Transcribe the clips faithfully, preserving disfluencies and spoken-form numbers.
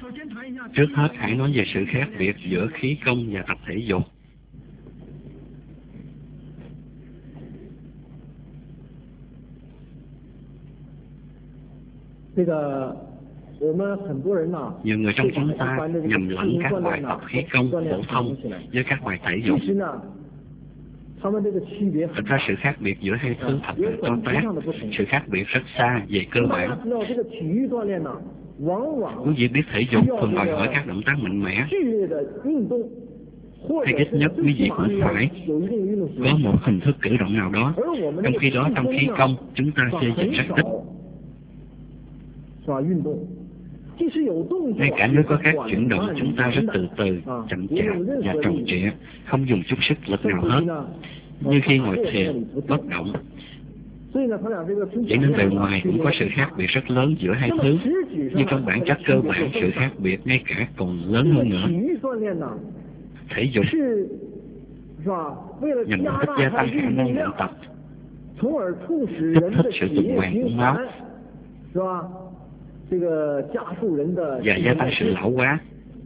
Trước hết hãy nói về sự khác biệt giữa khí công và tập thể dục. Nhiều người trong chúng ta nhầm lẫn các bài tập khí công phổ thông với các bài thể dục. Thật ra sự khác biệt giữa hai thứ thật là to tát, sự khác biệt rất xa về cơ bản. Quý vị biết thể dục thường đòi hỏi các động tác mạnh mẽ, hay ít nhất quý vị cũng phải có một hình thức cử động nào đó. Trong khi đó trong khí công chúng ta xây dựng rất ít. Ngay cả nếu có các chuyển động chúng ta rất từ từ, chậm chạp và tròn trịa, không dùng chút sức lực nào hết, như khi ngồi thiền bất động. Vậy nên bề ngoài cũng có sự khác biệt rất lớn giữa hai thứ, nhưng trong bản chất cơ bản sự khác biệt ngay cả còn lớn hơn nữa. Thể dục nhằm mục đích gia tăng khả năng luyện tập, kích thích sự tuần hoàn của máu và gia tăng sự lão hóa,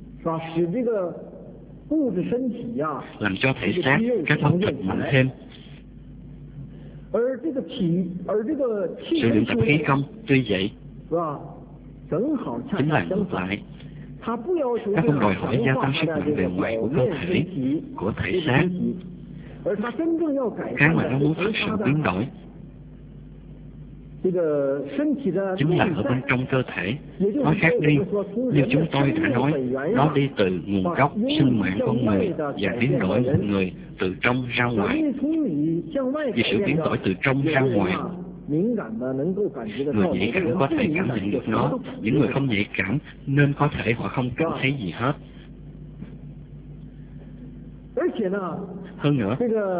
làm cho thể xác các bắp thịt mạnh thêm. Sự luyện tập khí công tuy vậy chính là ngược lại. Nó không đòi hỏi gia tăng sức mạnh bề ngoài của cơ thể, của thể xác. Cái mà nó muốn thực sự biến đổi chính là ở bên trong cơ thể. Nói khác đi, như chúng tôi đã nói, nó đi từ nguồn gốc sinh mạng con người và biến đổi một người từ trong ra ngoài. Vì sự biến đổi từ trong ra ngoài, người nhạy cảm có thể cảm nhận được nó, những người không nhạy cảm nên có thể họ không cảm thấy gì hết. Hơn nữa,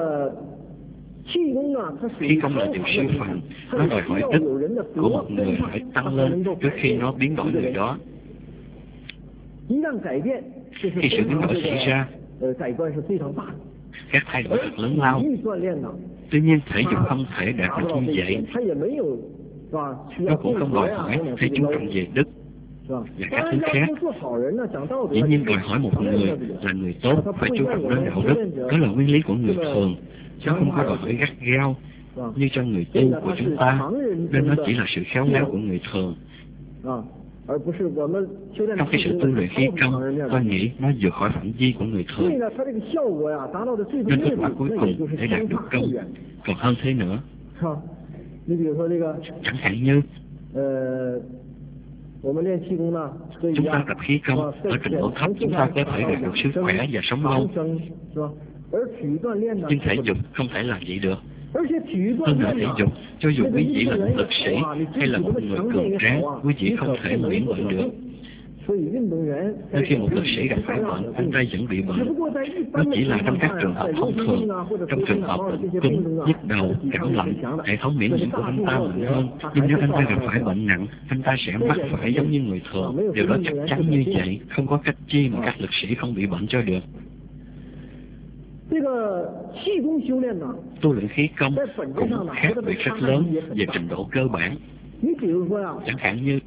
khí công là điều siêu phàm, nó đòi hỏi đức của một người phải tăng lên trước khi nó biến đổi người đó. Khi sự biến đổi xảy ra, các thay đổi thật lớn lao. Tuy nhiên thể dục không thể đạt được như vậy. Nó cũng không đòi hỏi phải chú trọng về đức và các thứ khác. Dĩ nhiên đòi hỏi một người là người tốt phải chú trọng đến đạo đức. Đó là nguyên lý của người thường, chứ không có đòi hỏi gắt gao như cho người tu của chúng ta, nên nó chỉ là sự khéo léo của người thường. Trong khi sự tu luyện khí công, tôi nghĩ nó vượt khỏi phạm vi của người thường, nên kết quả cuối cùng để đạt được công còn hơn thế nữa. Chẳng hạn như chúng ta tập khí công ở trình độ thấp, chúng ta có thể đạt được sức khỏe và sống lâu. Nhưng thể dục không thể làm vậy được. Hơn nữa thể dục, cho dù quý vị là một lực sĩ hay là một người cường tráng, quý vị không thể miễn bệnh được. Nên khi một lực sĩ gặp phải bệnh, anh ta vẫn bị bệnh. Nó chỉ là trong các trường hợp thông thường. Trong trường hợp bệnh cúm, nhức đầu, cảm lạnh, hệ thống miễn nhiễm của anh ta mạnh hơn. Nhưng nếu anh ta gặp phải bệnh nặng, anh ta sẽ mắc phải giống như người thường. Điều đó chắc chắn như vậy, không có cách chi mà các lực sĩ không bị bệnh cho được. Tu luyện khí công cũng khác biệt rất lớn về trình độ cơ bản. Chẳng hạn như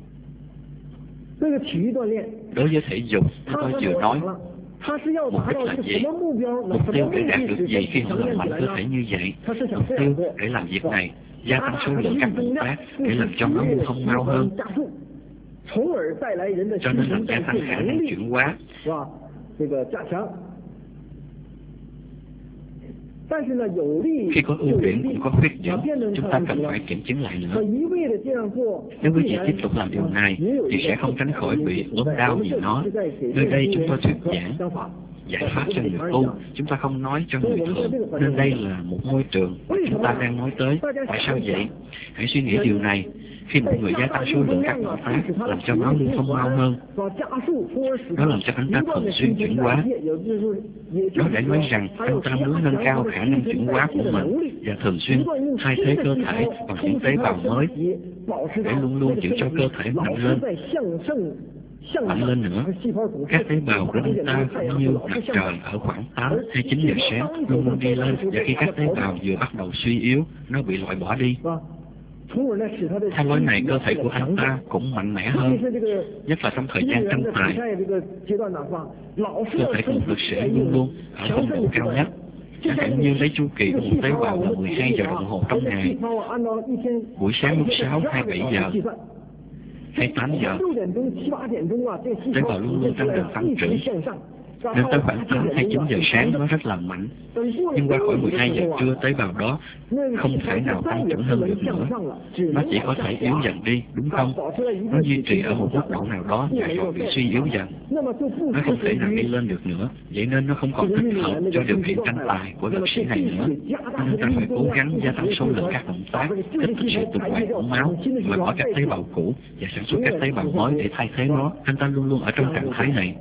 đối với thể dục, tôi vừa nói, mục đích là gì? Mục tiêu để đạt được gì khi họ làm mạnh cơ thể như vậy? Mục tiêu để làm việc này, gia tăng số lượng các động tác để làm cho máu lưu thông mau hơn, cho nên làm gia tăng khả năng chuyển hóa. Khi có ưu điểm cũng có khuyết điểm, chúng ta cần phải kiểm chứng lại nữa. Nếu quý vị tiếp tục làm điều này thì sẽ không tránh khỏi bị ốm đau vì nó. Nơi đây chúng tôi thuyết giảng giải pháp cho người tu, chúng ta không nói cho người thường, nên đây là một môi trường mà chúng ta đang nói tới. Tại sao vậy? Hãy suy nghĩ điều này. Khi một người gia tăng số lượng các động tác làm cho máu lưu thông mau hơn, nó làm cho anh ta thường xuyên chuyển hóa. Đó để nói rằng anh ta muốn nâng cao khả năng chuyển hóa của mình và thường xuyên thay thế cơ thể bằng những tế bào mới để luôn luôn giữ cho cơ thể mạnh lên. Mạnh lên nữa, các tế bào của anh ta cũng như mặt trời ở khoảng tám hay chín giờ sáng luôn luôn đi lên, và khi các tế bào vừa bắt đầu suy yếu, nó bị loại bỏ đi. Theo lối này, cơ thể của anh ta cũng mạnh mẽ hơn, nhất là trong thời gian tranh tài. Cơ thể của một lực sĩ luôn luôn ở phong độ cao nhất, chẳng hạn như lấy chu kỳ của một tế bào là mười hai giờ đồng hồ trong ngày. Buổi sáng lúc sáu, hai mươi bảy giờ, hay tám giờ, tế bào luôn luôn trong đường tăng trưởng. Nên tới khoảng tám hay chín giờ sáng nó rất là mạnh, nhưng qua khỏi mười hai giờ trưa tế bào đó không thể nào tăng trưởng hơn được nữa. Nó chỉ có thể yếu dần đi, đúng không? Nó duy trì ở một mức độ nào đó và rồi bị suy yếu dần. Nó không thể nào đi lên được nữa, vậy nên nó không còn thích hợp cho điều kiện tranh tài của lực sĩ này nữa. Nên ta phải cố gắng gia tăng số lượng các động tác, kích thích sự tuần hoàn của máu, loại bỏ các tế bào cũ và sản xuất các tế bào mới để thay thế nó. Anh ta luôn luôn ở trong trạng thái này.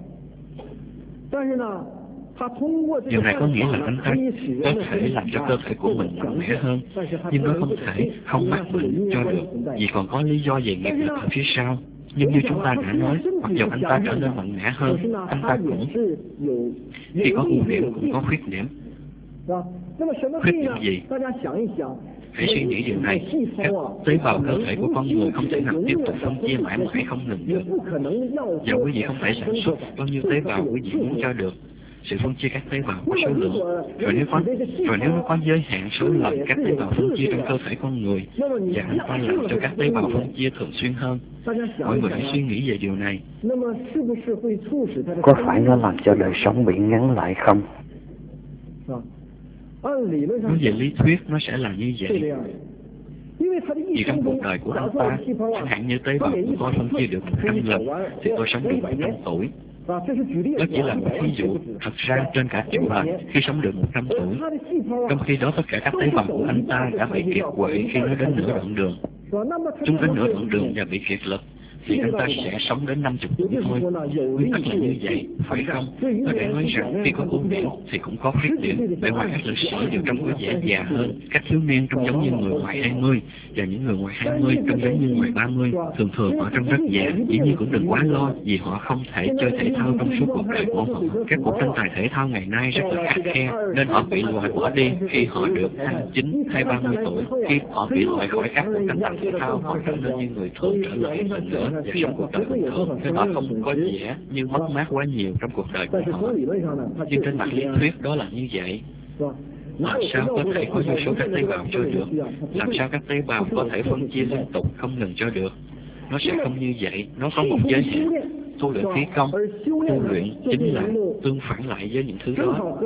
Điều này có nghĩa là anh ta có thể làm cho cơ thể của mình mạnh mẽ hơn, nhưng nó không thể không mắc bệnh cho được, vì còn có lý do về nghiệp lực ở phía sau. Nhưng như chúng ta đã nói, mặc dù anh ta trở nên mạnh mẽ hơn, anh ta cũng khi có ưu điểm cũng có khuyết điểm. Khuyết điểm gì? Hãy suy nghĩ điều này, các tế bào cơ thể của con người không thể nào tiếp tục phân chia mãi mãi không ngừng được. Và quý vị không thể sản xuất bao nhiêu tế bào quý vị muốn cho được. Sự phân chia các tế bào có số lượng, rồi nếu có, rồi nếu nó có giới hạn số lần các tế bào phân chia trong cơ thể con người, và anh ta làm cho các tế bào phân chia thường xuyên hơn. Mọi người hãy suy nghĩ về điều này. Có phải nó làm cho đời sống bị ngắn lại không? Nói về lý thuyết, nó sẽ là như vậy. Vì trong cuộc đời của anh ta, chẳng hạn như tế bào của tôi phân chia được một trăm lần, thì tôi sống được một trăm tuổi. Đó chỉ là một ví dụ. Thật ra trên cả triệu lần, khi sống được một trăm tuổi, trong khi đó tất cả các tế bào của anh ta đã bị kiệt quệ khi nó đến nửa đoạn đường. Chúng đến nửa đoạn đường và bị kiệt lực, thì anh ta sẽ sống đến năm mươi tuổi thôi. Nguyên tắc là như vậy, phải không? Tôi đã nói rằng khi có ưu điểm thì cũng có khuyết điểm. Bề ngoài các lực sĩ đều trông có vẻ già hơn, các thiếu niên trông giống như người ngoài hai mươi, và những người ngoài hai mươi trông giống như ngoài ba mươi. Thường thường họ trông rất già, dĩ nhiên cũng đừng quá lo vì họ không thể chơi thể thao trong suốt cuộc đời của họ. Các cuộc tranh tài thể thao ngày nay rất là khắt khe, nên họ bị loại bỏ đi khi họ được hai mươi chín hay ba mươi tuổi. Khi họ bị loại khỏi các cuộc tranh tài thể thao, họ trở nên như người thường trở lại lần nữa và sống cuộc đời bình thường, nên họ không có vẻ như mất mát quá nhiều trong cuộc đời của họ. Nhưng trên mặt lý thuyết đó là như vậy. Làm sao có thể có vô số các tế bào cho được? Làm sao các tế bào có thể phân chia liên tục không ngừng cho được? Nó sẽ không như vậy, nó có một giới hạn. Tu luyện khí công, tu luyện chính là tương phản lại với những thứ đó.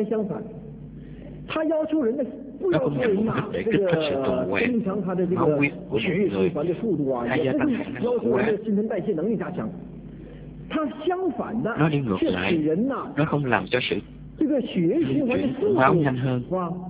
Nó không nhằm mục đích để kích thích sự tuần hoàn máu huyết của một người hay gia tăng khả năng tiêu hóa. Nó đi ngược lại, nó không làm cho sự lưu chuyển của máu nhanh hơn.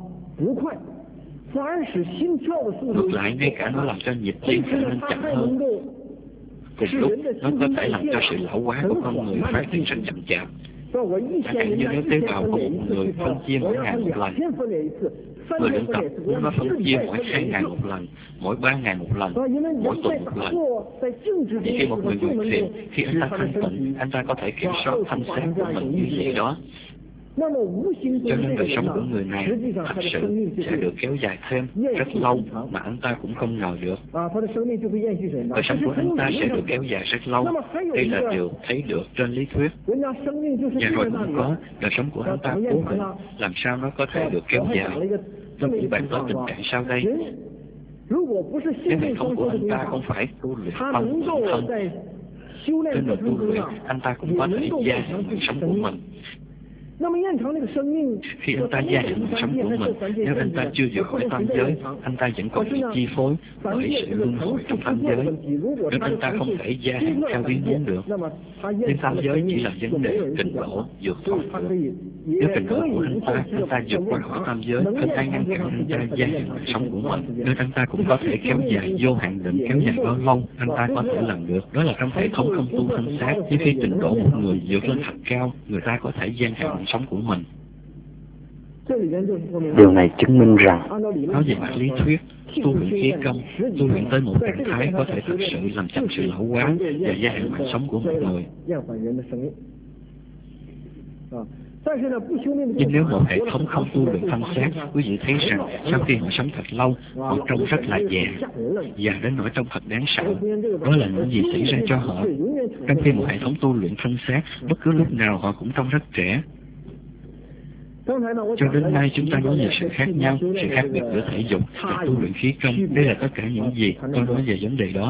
Ngược lại, ngay cả nó làm cho nhịp tim trở nên chậm hơn. Cùng lúc, nó có thể làm cho sự lão hóa của con người phát triển rất chậm chạp. Chẳng hạn như nếu tế bào của một người phân chia mỗi ngày một lần, người luyện tập muốn nó phân chia mỗi hai ngày một lần, mỗi ba ngày một lần, mỗi tuần một lần. Vì khi một người ngồi thiền, khi anh ta thanh tịnh, anh ta có thể kiểm soát thanh xác của mình như vậy đó. Cho nên đời sống của người này thật sự sẽ được kéo dài thêm rất lâu mà anh ta cũng không ngờ được. Đời sống của anh ta sẽ được kéo dài rất lâu. Đây là điều thấy được trên lý thuyết. Và rồi cũng có đời sống của anh ta cố định, làm sao nó có thể được kéo dài. Tôi chỉ bàn tới tình trạng sau đây. Nếu hệ thống của anh ta không phải tu luyện tâm bản thân, trên đường tu luyện, anh ta cũng có thể gia hạn đời sống của mình. Khi anh ta gia hạn cuộc sống của mình, nếu anh ta chưa vượt khỏi tam giới, anh ta vẫn còn bị chi phối bởi sự luân hồi trong tam giới, nên anh ta không thể gia hạn theo ý muốn được. Nhưng tam giới chỉ là vấn đề trình độ vượt thoát được. Nếu trình độ của anh ta, anh ta vượt qua khỏi tam giới, không ai ngăn cản anh ta gia hạn cuộc sống của mình, nên anh ta cũng có thể kéo dài vô hạn định, kéo dài bao lâu anh ta có thể làm được. Đó là trong hệ thống không tu thân xác. Nhưng khi trình độ một người vượt lên thật cao, người ta có thể gia hạn cuộc sống của mình. Điều này chứng minh rằng, nói về mặt lý thuyết, tu luyện khí công, tu luyện tới một trạng thái có thể thực sự làm chậm sự lão hóa và gia hạn mạng sống của một người. Nhưng nếu một hệ thống không tu luyện thân xác, quý vị thấy rằng sau khi họ sống thật lâu, họ trông rất là già, già đến nỗi trông thật đáng sợ. Đó là những gì xảy ra cho họ. Trong khi một hệ thống tu luyện thân xác, bất cứ lúc nào họ cũng trông rất trẻ. Cho đến nay chúng ta nói về sự khác nhau, sự khác biệt giữa thể dục và tu luyện khí công. Đây là tất cả những gì tôi nói về vấn đề đó.